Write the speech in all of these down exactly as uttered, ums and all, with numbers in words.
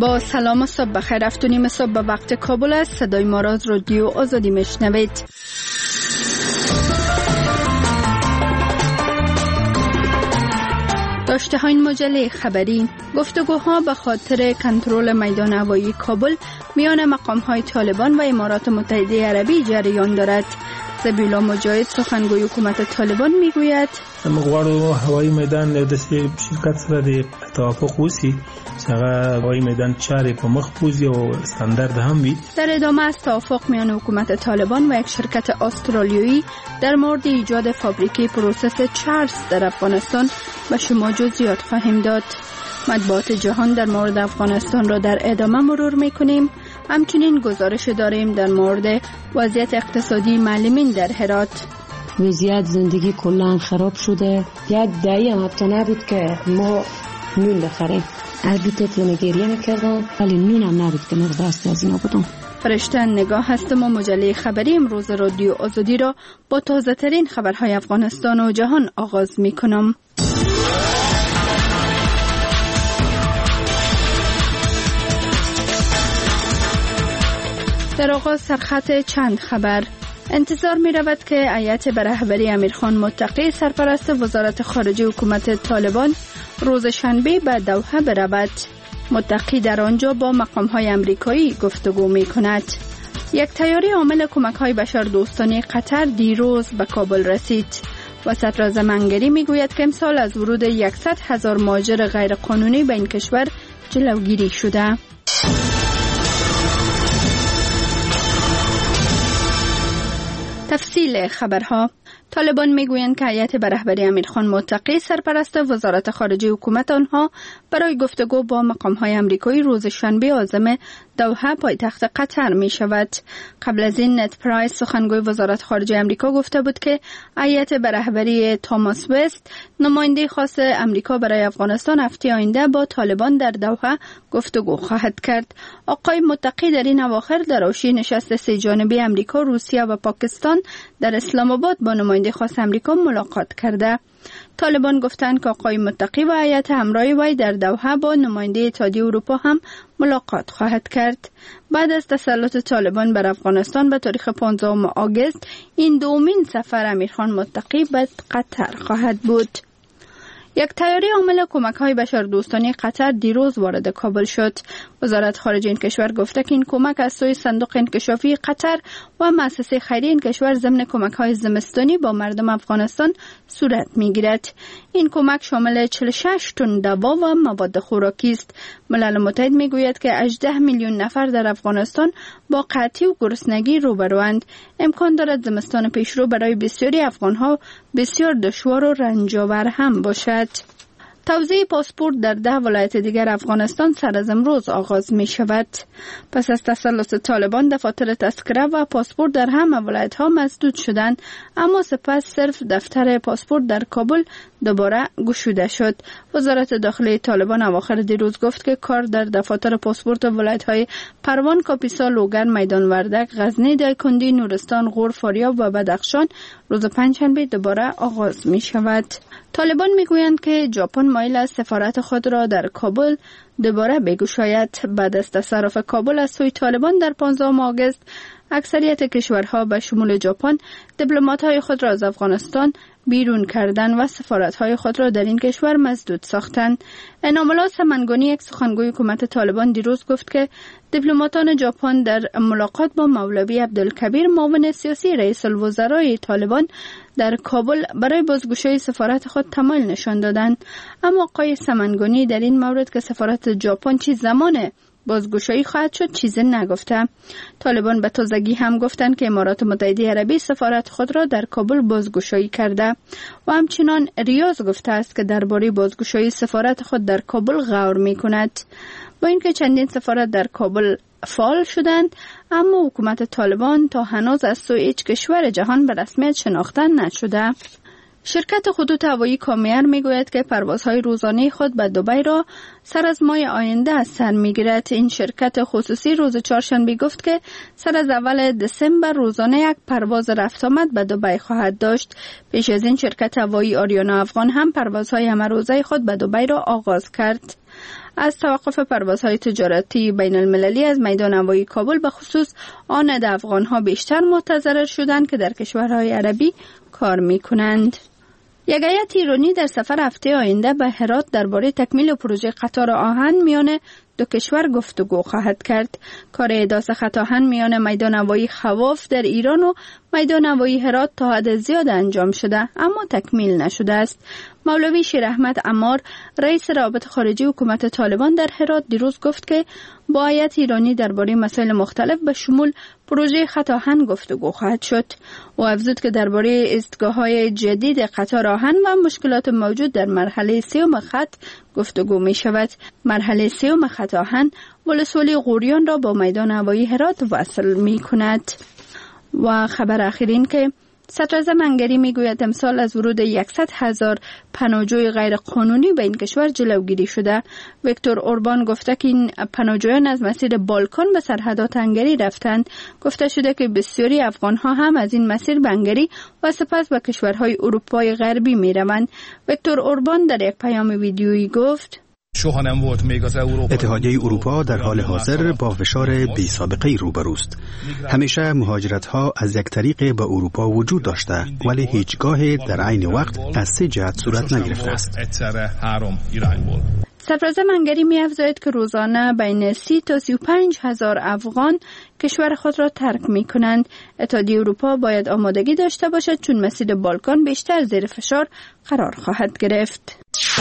با سلام و صبح بخیر. هفت و نیم صبح به وقت کابل است. صدای ما را از رادیو آزادی میشنوید. داشته های مجله خبری: گفتگوها به خاطر کنترل میدان هوایی کابل میان مقام های طالبان و امارات متحده عربی جریان دارد. زبیلا مجاهد سخنگوی حکومت طالبان میگوید مغواړو هوایی میدان د شرکت سره د توافق وسی څنګه هوایی میدان چارې په مخ بوزي او استاندارد هم وي. در ادامه از توافق میان حکومت طالبان و یک شرکت استرالیایی در مورد ایجاد فابریکه پروسس چارز در افغانستان به شما جزئیات خواهیم داد. مطبوعات جهان در مورد افغانستان را در ادامه مرور میکنیم. همچنین گزارش داریم در مورد وضعیت اقتصادی معلمین در هرات. وضعیت زندگی کلا خراب شده. یک دهه هم حتی نبود که ما نون بخریم. البته تو گریه میکردم ولی نون هم نبود که نقد دست از اینا بودم. فرشته نگاه هستم و مجله خبری امروز رادیو آزادی را با تازه ترین خبرهای افغانستان و جهان آغاز میکنم. در آغاز سرخط چند خبر. انتظار می رود که هیئت به رهبری امیرخان متقی سرپرست وزارت خارجه حکومت طالبان روز شنبه به دوحه برود. متقی در آنجا با مقام های امریکایی گفتگو می کند. یک طیاره حامل کمک های بشردوستانه قطر دیروز به کابل رسید. وسط را زمانگری می گوید که امسال از ورود صد هزار مهاجر غیر قانونی به این کشور جلوگیری شده. تفصیل خبرها: طالبان میگویند که هیئت به رهبری امیرخان متقی سرپرست وزارت خارجه حکومت آنها برای گفتگو با مقام‌های آمریکایی روز شنبه عازم دوحه پایتخت قطر می شود. قبل از این نت پرایس سخنگوی وزارت خارجه آمریکا گفته بود که هیئت به رهبری توماس وست نماینده خاص آمریکا برای افغانستان هفته آینده با طالبان در دوحه گفتگو خواهد کرد. آقای متقی در این اواخر در حاشیه نشست سه جانبه آمریکا، روسیه و پاکستان در اسلام آباد با نماینده خاص آمریکا ملاقات کرده. طالبان گفتند که آقای متقی و هیئت همراه وی در دوحه با نماینده اتحادیه اروپا هم ملاقات خواهد کرد. بعد از تسلط طالبان بر افغانستان به تاریخ پانزدهم آگوست این دومین سفر امیرخان متقی به قطر خواهد بود. یک طیاره حامل کمک‌های بشردوستانه قطر دیروز وارد کابل شد. وزارت خارجه این کشور گفته که این کمک از سوی صندوق انکشافی قطر و مؤسسه خیریه این کشور ضمن کمک‌های زمستانی با مردم افغانستان صورت می‌گیرد. این کمک شامل چهل و شش تن دوا و مواد خوراکی است. ملل متحد می‌گوید که هجده میلیون نفر در افغانستان با قحطی و گرسنگی روبروند. امکان دارد زمستان پیشرو برای بسیاری افغان‌ها بسیار دشوار و رنج‌آور هم باشد. توزیع پاسپورت در ده ولایت دیگر افغانستان سر از امروز آغاز می شود. پس از تسلط طالبان دفاتر تذکره و پاسپورت در همه ولایت ها مسدود شدند، اما سپس صرف دفتر پاسپورت در کابل دوباره گشوده شد. وزارت داخلی طالبان اواخر دیروز گفت که کار در دفاتر پاسپورت ولایت های پروان، کاپیسا، لوگر، میدان وردک، غزنی، دایکندی، نورستان، غور، فاریاب و بدخشان روز پنجشنبه دوباره آغاز می شود. طالبان میگویند که ژاپن مایل است سفارت خود را در کابل دوباره بگشاید. بعد از تصرف کابل از سوی طالبان در پانزدهم آگوست اکثریت کشورها به شمول ژاپن دیپلمات‌های خود را از افغانستان بیرون کردند و سفارت‌های خود را در این کشور مسدود ساختند. انامالله سمنگانی، یک سخنگوی حکومت طالبان، دیروز گفت که دیپلماتان ژاپن در ملاقات با مولوی عبدالکبیر، معاون سیاسی رئیس الوزرای طالبان در کابل، برای بازگشایی سفارت خود تمایل نشان دادند. اما آقای سمنگانی در این مورد که سفارت ژاپن چه زمان بازگشایی خواهد شد چیزی نگفته. طالبان به تازگی هم گفتند که امارات متحده عربی سفارت خود را در کابل بازگشایی کرده و همچنان ریاض گفته است که درباره بازگشایی سفارت خود در کابل غور می کند. با اینکه چندین سفارت در کابل فعال شدند، اما حکومت طالبان تا هنوز از سوی هیچ کشور جهان به رسمیت شناخته نشده. شرکت خطوط هوایی کامیر میگوید که پروازهای روزانه خود به دبی را سر از ماه آینده از سر میگیرد. این شرکت خصوصی روز چهارشنبه گفت که سر از اول دسامبر روزانه یک پرواز رفت آمد به دبی خواهد داشت. پیش از این شرکت هوایی آریانا افغان هم پروازهای همه روزه خود به دبی را آغاز کرد. از توقف پروازهای تجارتی بین المللی از میدان هوایی کابل به خصوص آن عده افغانها بیشتر متضرر شدند که در کشورهای عربی کار میکنند. یک هیئت ایرانی در سفر هفته آینده به هرات درباره تکمیل پروژه قطار آهن میان دو کشور گفتگو خواهد کرد. کار احداث خط آهن میان میدان هوایی خواف در ایران و میدان هوایی هرات تا حد زیاد انجام شده اما تکمیل نشده است. مولوی شیر احمد عمار رئیس روابط خارجی حکومت طالبان در هرات دیروز گفت که با هیئت ایرانی درباره مسائل مختلف به شمول پروژه خط آهن گفتگو خواهد شد. او افزود که درباره ایستگاه‌های جدید قطار آهن و مشکلات موجود در مرحله سوم خط گفتگو می شود. مرحله سوم خط آهن ولسوالی غوریان را با میدان هوایی هرات وصل می کند. و خبر اخیر این که صدراعظم هنگری میگوید امسال از ورود صد هزار پناهجوی غیر قانونی به این کشور جلوگیری شده. ویکتور اوربان گفته که این پناهجویان از مسیر بالکان به سرحدات هنگری رفتند. گفته شده که بسیاری افغانها هم از این مسیر به هنگری و سپس به کشورهای اروپای غربی میروند. ویکتور اوربان در یک پیام ویدیویی گفت اتحادیه اروپا در حال حاضر با فشار بی سابقه روبروست. همیشه مهاجرت‌ها از یک طریق به اروپا وجود داشته ولی هیچگاه در عین وقت از سه جهت صورت نگرفته است. صدراعظم هنگری می‌افزاید که روزانه بین سی تا سی و پنج هزار افغان کشور خود را ترک می‌کنند. اتحادیه اروپا باید آمادگی داشته باشد چون مسیر بالکان بیشتر زیر فشار قرار خواهد گرفت.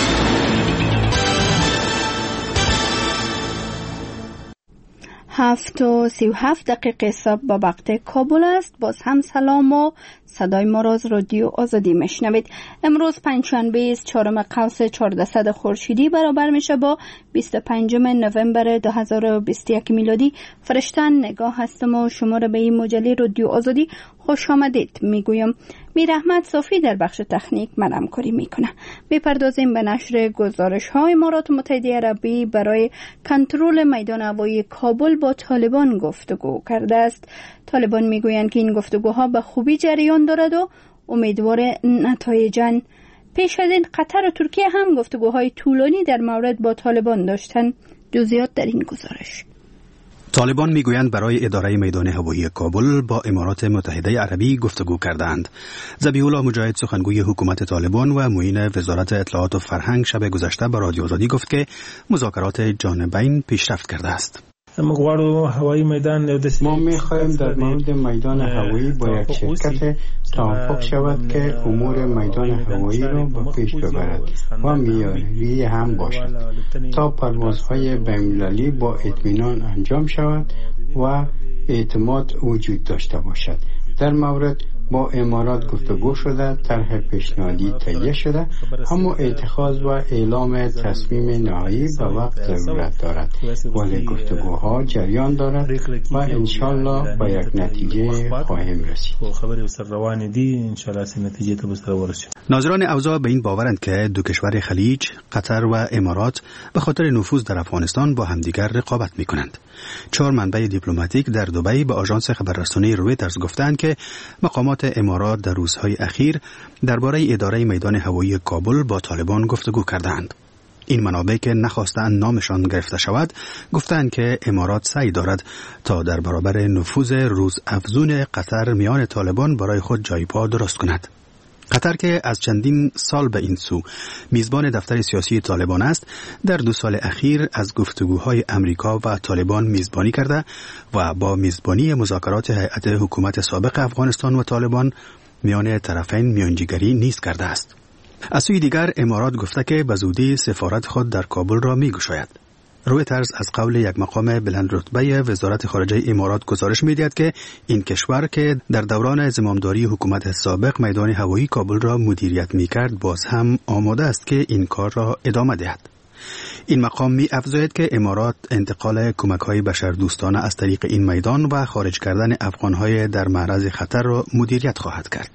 هفت و سی و هفت دقیقه صبح با وقت کابل است. باز هم سلام و صدای ما را از رادیو آزادی میشنوید. امروز پنجشنبه است، چهارم قوس چهاردهصد خورشیدی برابر میشه با بیست و پنجم نوامبر دو هزار و بیست و یک میلادی. فرشتن نگاه هستم و شما را به این مجله رادیو آزادی خوش آمدید میگویم. میر احمد صافی در بخش تکنیک من همکاری میکنه. میپردازیم به نشر گزارش های امارات متحده عربی برای کنترل میدان هوایی کابل با طالبان گفتگو کرده است. طالبان میگویند که این گفتگوها به خوبی جریان دارد و امیدوار نتایجن. پیش از این قطر و ترکیه هم گفتگوهای طولانی در مورد با طالبان داشتند. جزئیات در این گزارش. طالبان میگویند برای اداره میدان هوایی کابل با امارات متحده عربی گفتگو کردند. ذبیح الله مجاهد سخنگوی حکومت طالبان و معین وزارت اطلاعات و فرهنگ شب گذشته به رادیو آزادی گفت که مذاکرات جانبین پیشرفت کرده است. ما می‌خواهیم در مورد میدان هوایی با یک شرکت توافق شود که امور میدان هوایی را به پیش ببرد و معیاری هم باشد تا پروازهای بین‌المللی با اطمینان انجام شود و اعتماد وجود داشته باشد. در مورد با امارات گفتگو شده، طرح پیشنهادی تهیه شده، اما اتخاذ و اعلام تصمیم نهایی به وقت ضرورت دارد، ولی گفتگوها جریان دارد و انشالله به یک نتیجه خواهیم رسید. ناظران اوضاع به این باورند که دو کشور خلیج، قطر و امارات به خاطر نفوذ در افغانستان با همدیگر رقابت می‌کنند. چهار منبع دیپلماتیک در دبی به آژانس خبررسانی رویترز گفتند که مقامات امارات در روزهای اخیر درباره اداره میدان هوایی کابل با طالبان گفتگو کردند. این منابع که نخواستند نامشان گرفته شود گفتند که امارات سعی دارد تا در برابر نفوذ روز افزون قطر میان طالبان برای خود جای پا درست کند. قطر که از چندین سال به این سو میزبان دفتر سیاسی طالبان است، در دو سال اخیر از گفتگوهای امریکا و طالبان میزبانی کرده و با میزبانی مذاکرات هیئت حکومت سابق افغانستان و طالبان میان طرفین میانجیگری نیز کرده است. از سوی دیگر امارات گفته که به زودی سفارت خود در کابل را میگشاید. رویترز از قول یک مقام بلند رتبه وزارت خارجه امارات گزارش می‌دهد که این کشور که در دوران زمامداری حکومت سابق میدان هوایی کابل را مدیریت می‌کرد باز هم آماده است که این کار را ادامه دهد. این مقام می‌افزاید که امارات انتقال کمک‌های بشردوستانه از طریق این میدان و خارج کردن افغان‌های در معرض خطر را مدیریت خواهد کرد.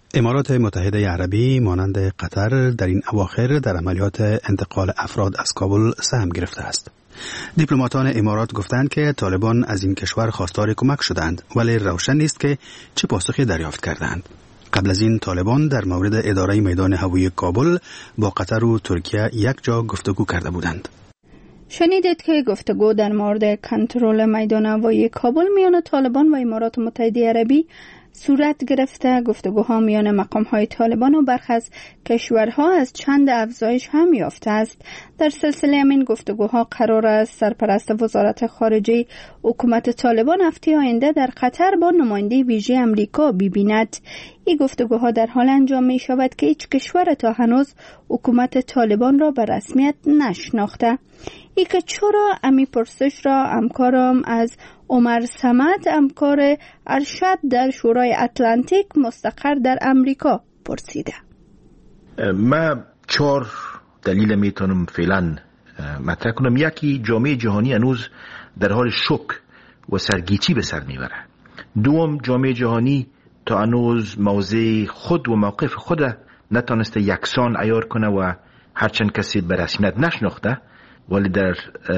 امارات متحده عربی مانند قطر در این اواخر در عملیات انتقال افراد از کابل سهم گرفته است. دیپلماتان امارات گفتند که طالبان از این کشور خواستار کمک شدند، ولی روشن نیست که چه پاسخی دریافت کردند. قبل از این طالبان در مورد اداره میدان هوایی کابل با قطر و ترکیه یک جا گفتگو کرده بودند. شنیدید که گفتگو در مورد کنترل میدان هوایی کابل میان طالبان و امارات متحده عربی صورت گرفته. گفتگوها میان مقام‌های طالبان و برخی از کشورها از چند افزایش هم یافته است. در سلسله همین گفتگوها قرار است سرپرست وزارت خارجه حکومت طالبان هفته آینده در قطر با نماینده ویژه امریکا ببیند. این گفتگوها در حال انجام می شود که هیچ کشور تا هنوز حکومت طالبان را به رسمیت نشناخته. ای که چرا امی پرسش را همکارم از عمر صمد، همکار ارشد در شورای اتلانتیک مستقر در امریکا پرسیده. من چهار دلیل میتونم فعلا مطرح کنم. یکی، جامعه جهانی هنوز در حال شک و سرگیچی به سر میبره. دوم، جامعه جهانی تا هنوز موضع خود و موقف خود نتونسته یکسان عیار کنه و هرچند کسی به رسمیت نشناخته ولی در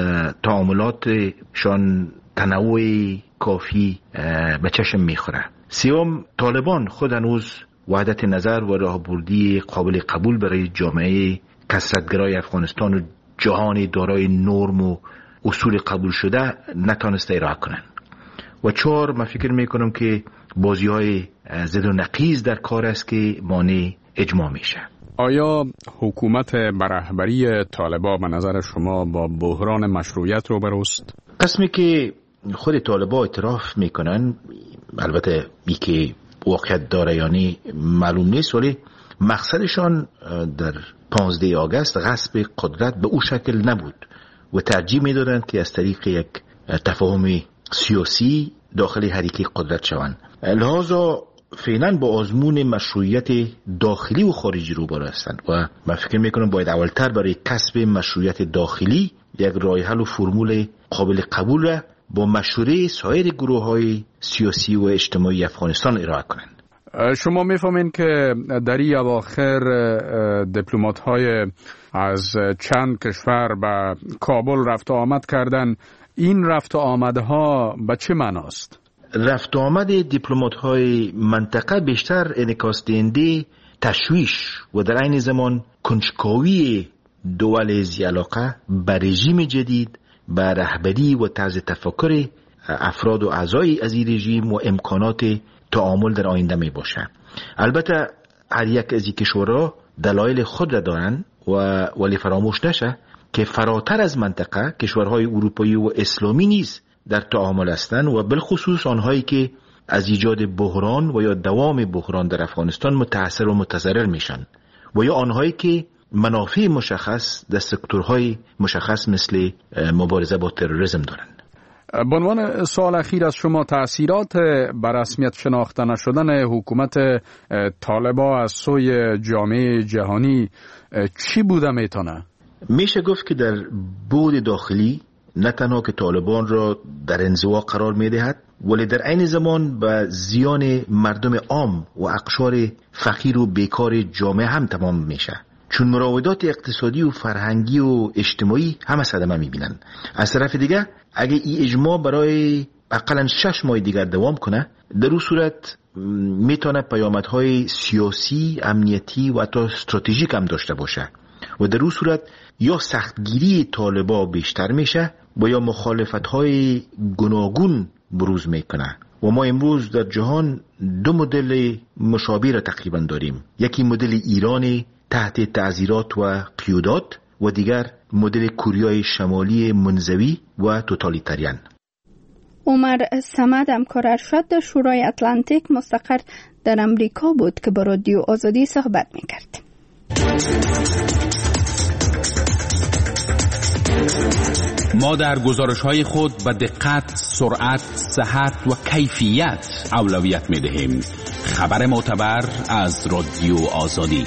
تعاملاتشان تنوع کافی به چشم میخوره. سوم، طالبان خود هنوز وحدت نظر و راهبردی قابل قبول برای جامعه کثرت‌گرای افغانستان و جهان دارای نرم و اصول قبول شده نتونسته ارائه کنن. و چهار، من فکر میکنم که بازی‌های زد و نقیض در کار است که مانع اجماع میشه. آیا حکومت برهبری طالبان به نظر شما با بحران مشروعیت روبروست؟ قسمی که خود طالبان اعتراف میکنن، البته ای که واقعیت داره یعنی معلوم نیست، ولی مقصدشان در پانزده آگوست غصب قدرت به او شکل نبود و ترجیح میدادند که از طریق یک تفاهم سیاسی داخل حریقه قدرت شوند. لذا فعلا با آزمون مشروعیت داخلی و خارجی روبرو هستند و من فکر میکنم باید اولتر برای کسب مشروعیت داخلی یک راه حل و فرمول قابل قبول را با مشوره سایر گروه‌های سیاسی و اجتماعی افغانستان ارائه کنند. شما میفهمین که در این اواخر دیپلمات‌های از چند کشور به کابل رفت و آمد کردن. این رفت و آمدها به چه معناست؟ رفت و آمد دیپلمات‌های منطقه بیشتر انعکاس دهنده تشویش و در عین زمان کنجکاوی دول ذی علاقه به رژیم جدید، به رهبری و طرز تفکر افراد و اعضای از این رژیم و امکانات تعامل در آینده می باشه. البته هر یک از این کشورها دلایل خود را دارند و ولی فراموش نشه که فراتر از منطقه کشورهای اروپایی و اسلامی نیز در تعامل هستند و بالخصوص آنهایی که از ایجاد بحران و یا دوام بحران در افغانستان متاثر و متضرر میشن و یا آنهایی که منافع مشخص در سکتورهای مشخص مثل مبارزه با تروریسم دارند. به عنوان سوال اخیر از شما، تأثیرات به رسمیت شناخته نشدن حکومت طالبان از سوی جامعه جهانی چی بوده میتونه؟ میشه گفت که در بعد داخلی نه تنها که طالبان را در انزوا قرار میدهد ولی در عین زمان به زیان مردم عام و اقشار فقیر و بیکار جامعه هم تمام میشه، چون مراودات اقتصادی و فرهنگی و اجتماعی همه صدمه میبینن. از طرف دیگه اگه این اجماع برای اقلا شش ماه دیگر دوام کنه، در اون صورت میتونه پیامدهای سیاسی، امنیتی و حتی استراتژیک هم داشته باشه و در اون صورت یا سختگیری طالبان بیشتر میشه و یا مخالفت‌های گوناگون بروز میکنه و ما امروز در جهان دو مدل مشابه را تقریبا داریم. یکی مدل ایران تحت تعزیرات و قیودات و دیگر مدل کره شمالی منزوی و توتالیتاریان. عمر صمد، همکار ارشد در شورای اتلانتیک مستقر در امریکا بود که با رادیو آزادی صحبت میکرد. ما در گزارش‌های خود به دقت، سرعت، صحت و کیفیت اولویت می‌دهیم. خبر معتبر از رادیو آزادی.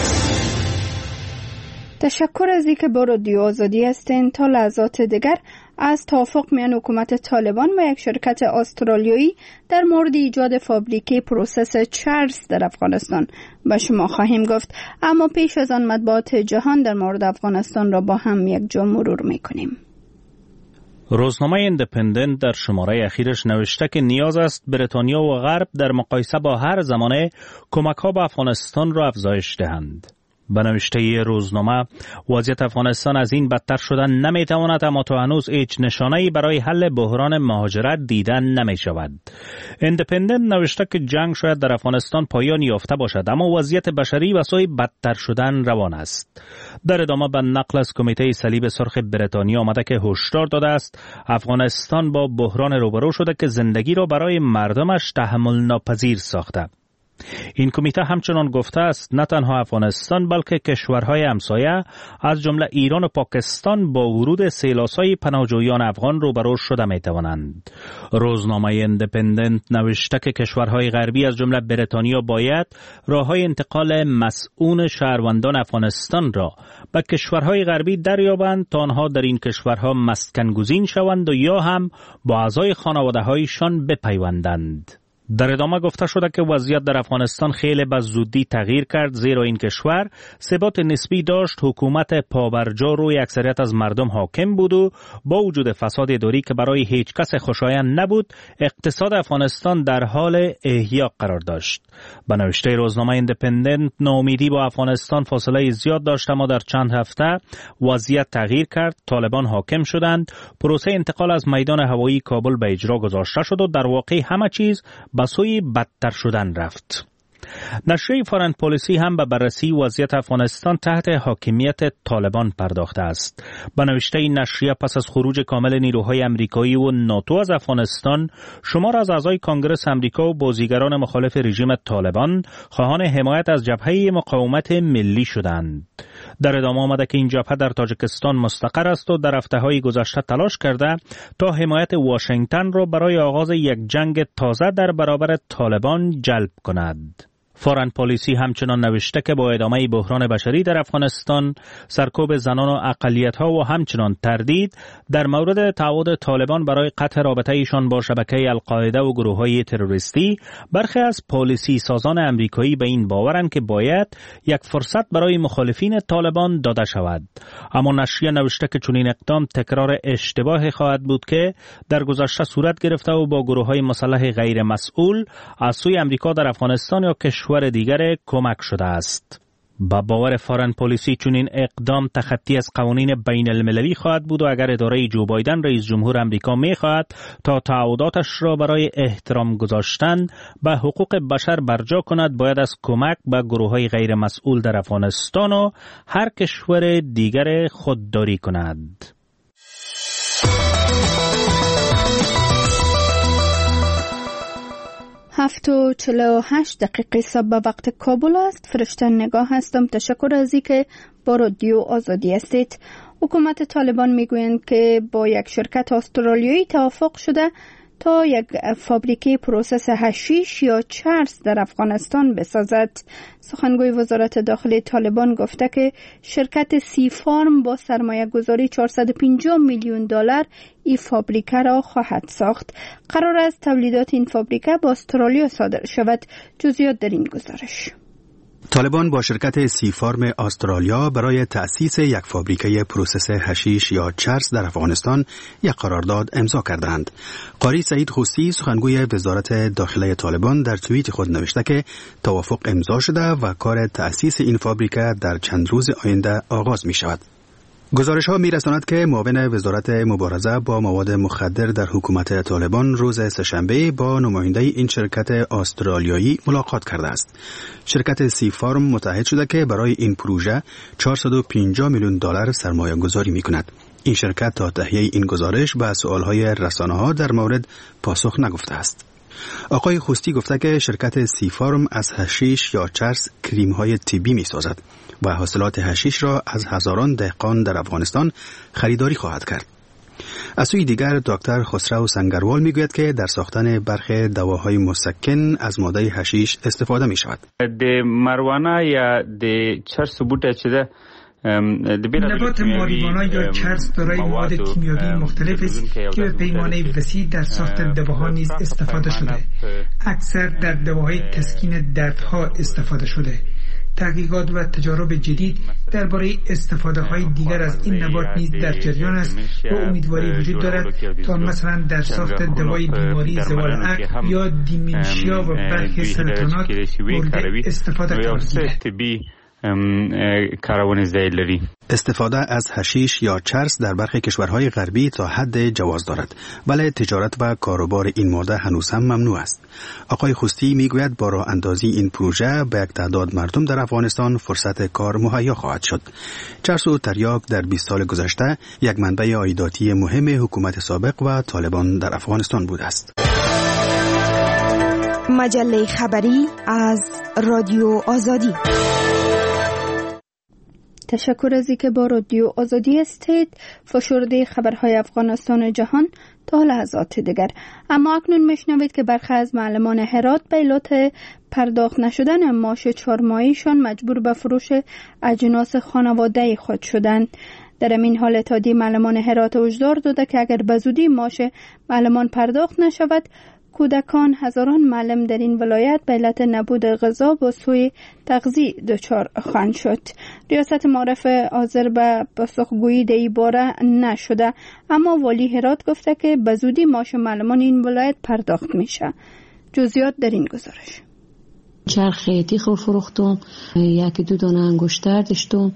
تشکر از اینکه با رادیو آزادی هستین. تا لحظات دیگر از توافق میان حکومت طالبان و یک شرکت استرالیایی در مورد ایجاد فابریکه پروسس چرس در افغانستان به شما خواهیم گفت، اما پیش از آن مطبوعات جهان در مورد افغانستان را با هم یک جا مرور میکنیم. روزنامه ایندیپندنت در شماره اخیرش نوشته که نیاز است بریتانیا و غرب در مقایسه با هر زمانه کمک‌ها به افغانستان را افزایش دهند. به نوشته روزنامه وضعیت افغانستان از این بدتر شدن نمیتواند، اما تا هنوز هیچ نشانه‌ای برای حل بحران مهاجرت دیده نمیشود. ایندیپندنت نوشته که جنگ شاید در افغانستان پایان یافته باشد، اما وضعیت بشری به سوی بدتر شدن روان است. در ادامه به نقل از کمیته صلیب سرخ بریتانیا آمده که هشدار داده است افغانستان با بحران روبرو شده که زندگی را برای مردمش تحمل ناپذیر ساخته. این کمیته همچنان گفته است نه تنها افغانستان بلکه کشورهای همسایه از جمله ایران و پاکستان با ورود سیلاسای پناهجویان افغان روبرو شده می توانند. روزنامه ایندیپندنت نوشته که کشورهای غربی از جمله بریتانیا باید راههای انتقال مسئول شهروندان افغانستان را به کشورهای غربی دریابند تا آنها در این کشورها مسکن گزین شوند و یا هم با اعضای خانواده‌هایشان بپیوندند. در ادامه گفته شده که وضعیت در افغانستان خیلی به زودی تغییر کرد، زیرا این کشور ثبات نسبی داشت، حکومت پابرجا روی اکثریت از مردم حاکم بود و با وجود فساد اداری که برای هیچ کس خوشایند نبود، اقتصاد افغانستان در حال احیا قرار داشت. به نوشته روزنامه ایندیپندنت ناامیدی با افغانستان فاصله زیاد داشت، اما در چند هفته وضعیت تغییر کرد، طالبان حاکم شدند، پروسه انتقال از میدان هوایی کابل به اجرا گذاشته شد و در واقع همه چیز به سوی بدتر شدن رفت. نشریه فارن پالیسی هم به بررسی وضعیت افغانستان تحت حاکمیت طالبان پرداخته است. به نوشته این نشریه پس از خروج کامل نیروهای امریکایی و ناتو از افغانستان، شمار از اعضای کانگرس امریکا و بازیگران مخالف رژیم طالبان خواهان حمایت از جبهه مقاومت ملی شدند. در ادامه آمده که این جبهه در تاجیکستان مستقر است و در هفته‌های گذشته تلاش کرده تا حمایت واشنگتن را برای آغاز یک جنگ تازه در برابر طالبان جلب کند. فارن پالیسی همچنان نوشته که با ادامه بحران بشری در افغانستان، سرکوب زنان و اقلیت‌ها و همچنان تردید در مورد تعهد طالبان برای قطع رابطه ایشان با شبکه القاعده و گروه‌های تروریستی، برخی از پالیسی سازان امریکایی به این باورند که باید یک فرصت برای مخالفین طالبان داده شود. اما نشریه نوشته که چنین اقدام تکرار اشتباه خواهد بود که در گذشته صورت گرفته و با گروه‌های مسلح غیر مسئول از سوی امریکا در افغانستان یا کشور دیگر کمک شده است. با باور فارن پالیسی چنین اقدام تخطی از قوانین بین المللی خواهد بود و اگر اداره جو بایدن رئیس جمهور امریکا می خواهد تا تعهداتش را برای احترام گذاشتن به حقوق بشر برجا کند، باید از کمک به گروه‌های غیر مسئول در افغانستان و هر کشور دیگر خودداری کند. هفت و چل و هشت دقیقه صبح به وقت کابل است. فرشته نگاه هستم. تشکر از اینکه با رادیو آزادی هستید. حکومت طالبان میگویند که با یک شرکت استرالیایی توافق شده تا یک فابریکه پروسس حشیش یا چرس در افغانستان بسازد. سخنگوی وزارت داخلی طالبان گفته که شرکت سی فارم با سرمایه گذاری چهارصد و پنجاه میلیون دلار این فابریکه را خواهد ساخت. قرار است تولیدات این فابریکه با استرالیا صادر شود. جزئیات در این گزارش. طالبان با شرکت سی فارم استرالیا برای تأسیس یک فابریکه پروسس حشیش یا چرس در افغانستان یک قرارداد امضا کردند. قاری سعید خوستی سخنگوی وزارت داخلی طالبان در توییت خود نوشته که توافق امضا شده و کار تأسیس این فابریکه در چند روز آینده آغاز می شود. گزارش ها می رساند که معاون وزارت مبارزه با مواد مخدر در حکومت طالبان روز سه‌شنبه با نماینده این شرکت استرالیایی ملاقات کرده است. شرکت سی فارم متحد شده که برای این پروژه چهارصد و پنجاه میلیون دلار سرمایه گذاری می کند. این شرکت تا تهیه این گزارش به سؤال های رسانه ها در مورد پاسخ نگفته است. آقای خوستی گفته که شرکت سی فارم از حشیش یا چرس کریم های طبی می سازد و حاصلات حشیش را از هزاران دهقان در افغانستان خریداری خواهد کرد. از سوی دیگر دکتر خسرو سنگروال می گوید که در ساختن برخی دواهای مسکن از ماده حشیش استفاده می شود. د مروانه یا د چرس بوټه چې ده نبات ماریوانا یا چرس دارای مواد کیمیایی مختلف است که به پیمانه وسیع در ساخت دواها نیز استفاده شده. اکثر در دواهای تسکین دردها استفاده شده. تحقیقات و تجارب جدید درباره استفاده های دیگر از این نبات نیز در جریان است و امیدواری وجود دارد تا مثلا در ساخت دوای بیماری زوال عقل یا دیمنشیا و برخی سرطانات مورد استفاده قرار گیرد. استفاده از حشیش یا چرس در برخی کشورهای غربی تا حد جواز دارد، ولی تجارت و کاروبار این ماده هنوز هم ممنوع است. آقای خوستی میگوید با راه اندازی این پروژه به یک تعداد مردم در افغانستان فرصت کار مهیا خواهد شد. چرس و تریاک در بیست سال گذشته یک منبع عایداتی مهم حکومت سابق و طالبان در افغانستان بوده است. مجله خبری از رادیو آزادی. تشکر از اینکه با رادیو آزادی هستید. فشرده خبرهای افغانستان و جهان تا لحظات دیگر. اما اکنون میشنوید که برخی از معلمان هرات به علت پرداخت نشدن معاش چهار ماهیشان مجبور به فروش اجناس خانواده خود شدند. در این حال اتحادیه معلمان هرات هشدار داده که اگر به زودی معاش معلمان پرداخت نشود، کودکان هزاران معلم در این ولایت به علت نبود غذا با سوء تغذیه دچار خواهند شد. ریاست معارف حاضر به پاسخگویی در این باره نشده، اما والی هرات گفته که به زودی معاش معلمان این ولایت پرداخت میشه. جزئیات در این گزارش. چرخ تیخ فروختم، یکی دو دانه انگشتر داشتم.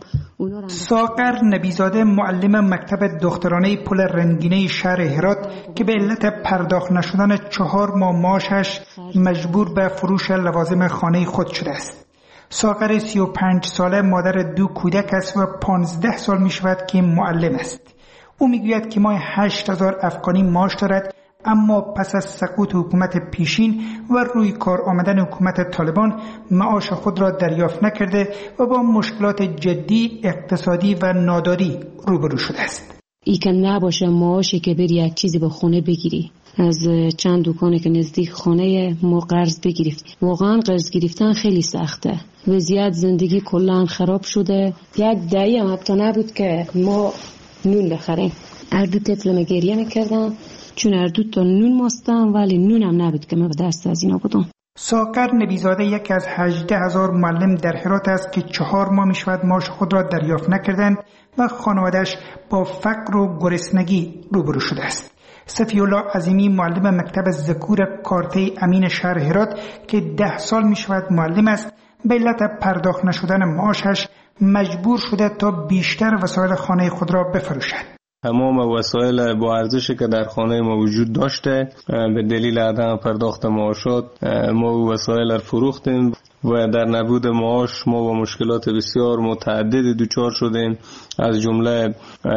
ساغر نبیزاده معلم مکتب دخترانه پل رنگینه شهر هرات که به علت پرداخت نشدن چهار ماه معاشش مجبور به فروش لوازم خانه خود شده است. ساغر سی و پنج ساله مادر دو کودک است و پانزده سال می شود که معلم است. او می گوید که ماه هشت هزار افغانی معاش دارد، اما پس از سقوط حکومت پیشین و روی کار آمدن حکومت طالبان معاش خود را دریافت نکرده و با مشکلات جدی اقتصادی و ناداری روبرو شده است. ای که نباشه معاشی که بری یک چیزی با خونه بگیری، از چند دکانی که نزدیک خانه ما قرض بگیریم. واقعا قرض گرفتن خیلی سخته. وضعیت زندگی کلا خراب شده. یک دهی هم حتی نبود که ما نون بخریم. هر دو طفلم گریه میکردن چون هر دو تا نون ماستم، ولی نونم نبود که من به دست از اینا بودم. ساغر نبیزاده یکی از هجده هزار معلم در هرات است که چهار ماه می شود معاش خود را دریافت نکردند و خانواده‌اش با فقر و گرسنگی روبرو شده است. صفی الله عظیمی معلم مکتب ذکور کارته امین شهر هرات که ده سال می شود معلم است، به علت پرداخت نشدن معاشش مجبور شده تا بیشتر وسایل خانه خود را بفروشد. تمام وسایل با ارزشی که در خانه ما وجود داشته به دلیل عدم پرداخت معاشات ما وسایل را فروختیم و در نبود معاش ما با مشکلات بسیار متعدد دچار شدیم، از جمله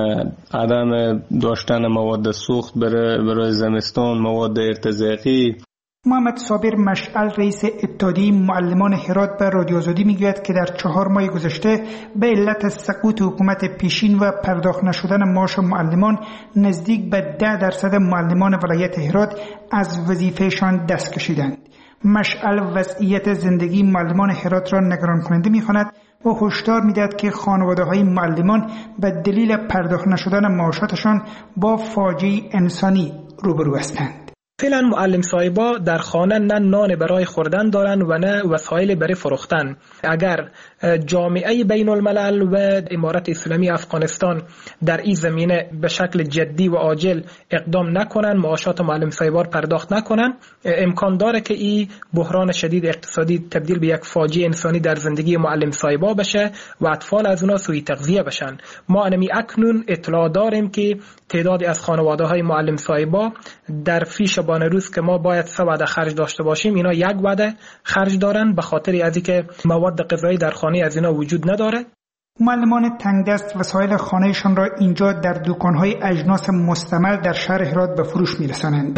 عدم داشتن مواد سوخت برای زمستان، مواد ارتزاقی. محمد صابر مشعل رئیس اتحادیه معلمان هرات به رادیو آزادی میگوید که در چهار ماه گذشته به علت سقوط حکومت پیشین و پرداخت نشدن معاش معلمان نزدیک به ده درصد معلمان ولایت هرات از وظیفهشان دست کشیدند. مشعل وضعیت زندگی معلمان هرات را نگران کننده می‌خواند و هشدار می‌دهد که خانواده‌های معلمان به دلیل پرداخت نشدن معاشاتشان با فاجعه انسانی روبرو هستند. فعلا معلم صاحبا در خانه نه نان برای خوردن دارن و نه وسایل برای فروختن. اگر جامعه بین الملل و امارت اسلامی افغانستان در این زمینه به شکل جدی و عاجل اقدام نکنن، معاشات معلم صاحبا پرداخت نکنن، امکان داره که این بحران شدید اقتصادی تبدیل به یک فاجعه انسانی در زندگی معلم صاحبا بشه و اطفال از اونا سوء تغذیه بشن. ما انمی اکنون اطلاع داریم که تعدادی از خانواده‌های معلم صاحبا در فیش بان روز که ما باید سه وعده خرج داشته باشیم، اینا یک وعده خرج دارن به خاطر از اینکه مواد غذایی در خانه از اینا وجود نداره. معلمان تنگ دست وسایل خانهشان را اینجا در دکان‌های اجناس مستعمل در شهر هرات به فروش می‌رسانند.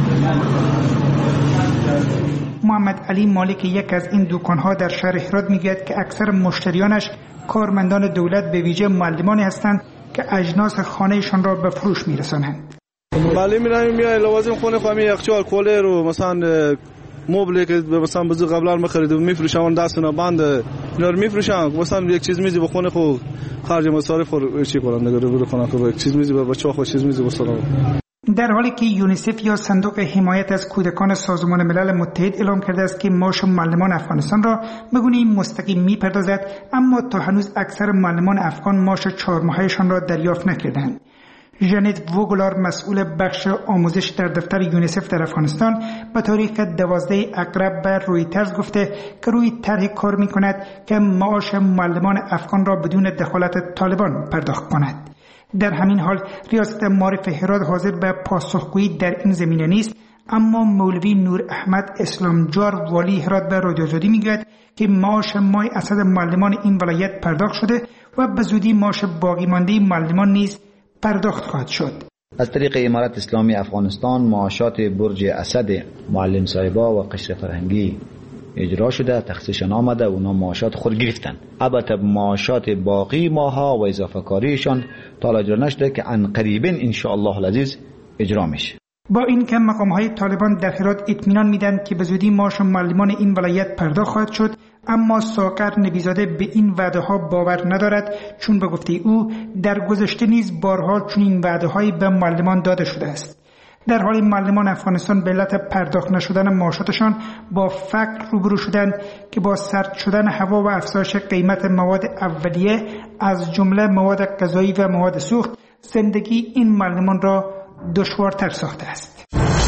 محمد علی مالک یک از این دکان‌ها در شهر هرات میگوید که اکثر مشتریانش کارمندان دولت به ویژه معلمانی هستند که اجناس خانهشان را به فروش می‌رسانند. معلم میرم میای لوازم خونه خواهی یخچال کولر و مثلا مبل که مثلا بزو قبلا می‌خریدم میفروشن دستونا بند اینا رو میفروشن مثلا یک چیز میزی بخونه خو خرج مصارف رو چی کنن نگاره بود کنن خو یک چیز میزی به بچه‌ها خو چیز میزی بسلام. در حالی که یونیسف یا صندوق حمایت از کودکان سازمان ملل متحد اعلام کرده است که معاش معلمان افغانستان را به گونه مستقیم میپردازد، اما تا هنوز اکثر معلمان افغان معاش چهار ماههشان را دریافت نکردند. ژانت ووگلار مسئول بخش آموزش در دفتر یونیسف در افغانستان به تاریخ دوازده اقرب به رویترز گفته که روی طرح کار میکند که معاش معلمان افغان را بدون دخالت طالبان پرداخت کند. در همین حال ریاست معارف هرات حاضر به پاسخگویی در این زمینه نیست، اما مولوی نور احمد اسلامجار والی هرات به رادیو آزادی میگوید که معاش ماه اسد معلمان این ولایت پرداخت شده و به زودی معاش باقی مانده معلمان نیز پرداخت خواهد شد. از طریق امارت اسلامی افغانستان معاشات برج اسد معلم صاحبا و قشر فرهنگی اجرا شده، تخصیصشان آمده و اونا معاشات خود گرفتن. البته معاشات باقی ماها و اضافه کاریشان تا اجرا نشده که عن قریبا ان شاء الله العزیز اجرا میشه. با این که مقام‌های طالبان در هرات اطمینان میدن که به زودی معاش معلمان این ولایت پرداخت خواهد شد، اما ساغر نبیزاده به این وعده ها باور ندارد، چون به گفته او در گذشته نیز بارها چنین وعده‌هایی به معلمان داده شده است. در حالی معلمان افغانستان به علت پرداخت نشدن معاشاتشان با فقر روبرو شدند که با سرد شدن هوا و افزایش قیمت مواد اولیه از جمله مواد غذایی و مواد سوخت، زندگی این معلمان را دشوارتر ساخته است.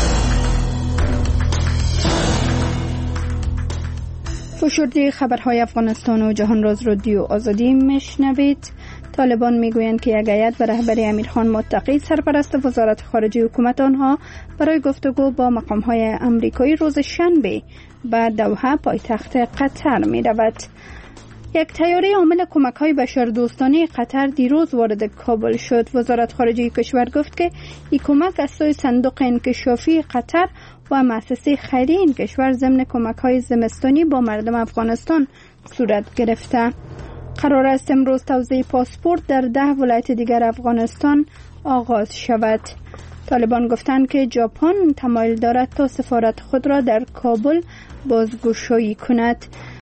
فشرده خبرهای افغانستان و جهان راز رادیو آزادی میشنوید. طالبان میگویند که یک هیئت به رهبری امیرخان متقی سرپرست وزارت خارجه حکومت آنها برای گفتگو با مقام‌های آمریکایی روز شنبه به دوحه پایتخت قطر می‌رود. یک طیاره حامل کمک‌های بشردوستانه قطر دیروز وارد کابل شد. وزارت خارجه کشور گفت که این کمک از سوی صندوق انکشافی قطر و مؤسسه خیریه این کشور ضمن کمک‌های زمستانی با مردم افغانستان صورت گرفته. قرار است امروز توزیع پاسپورت در ده ولایت دیگر افغانستان آغاز شود. طالبان گفتند که ژاپن تمایل دارد تا سفارت خود را در کابل بازگشایی کند.